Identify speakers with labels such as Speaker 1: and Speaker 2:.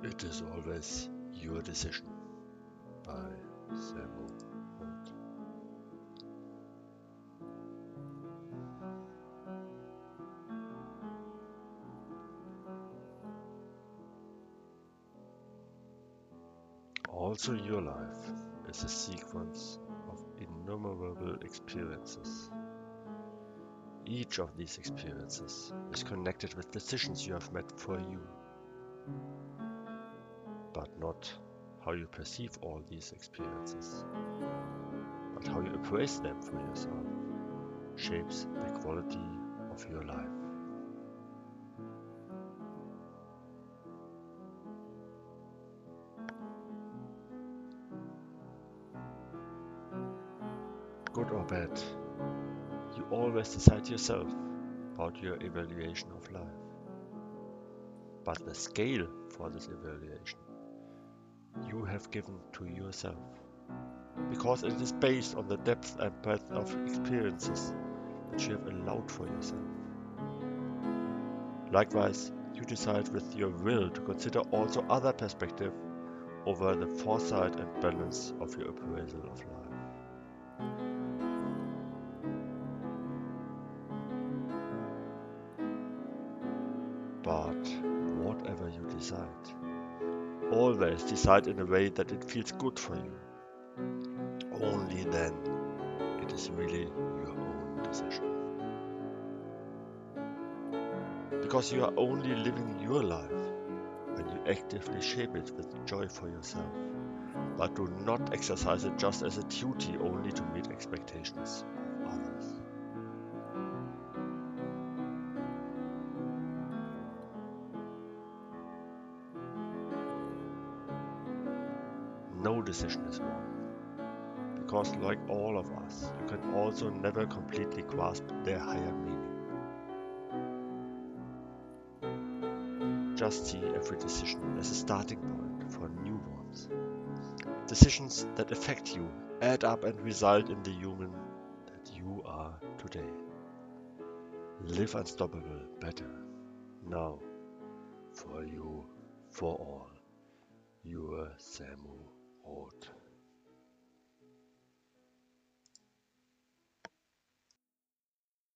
Speaker 1: It is always your decision by Samuel Holt. Also, your life is a sequence of innumerable experiences. Each of these experiences is connected with decisions you have made for you, but not how you perceive all these experiences, but how you appraise them for yourself shapes the quality of your life. Good or bad, you always decide yourself about your evaluation of life. But the scale for this evaluation you have given to yourself, because it is based on the depth and breadth of experiences that you have allowed for yourself. Likewise, you decide with your will to consider also other perspectives over the foresight and balance of your appraisal of life. But whatever you decide, always decide in a way that it feels good for you. Only then it is really your own decision. Because you are only living your life when you actively shape it with joy for yourself, but do not exercise it just as a duty only to meet expectations of others. No decision is wrong, because like all of us, you can also never completely grasp their higher meaning. Just see every decision as a starting point for new ones. Decisions that affect you, add up and result in the human that you are today. Live unstoppable, better, now, for you, for all. Your Samuel Roth.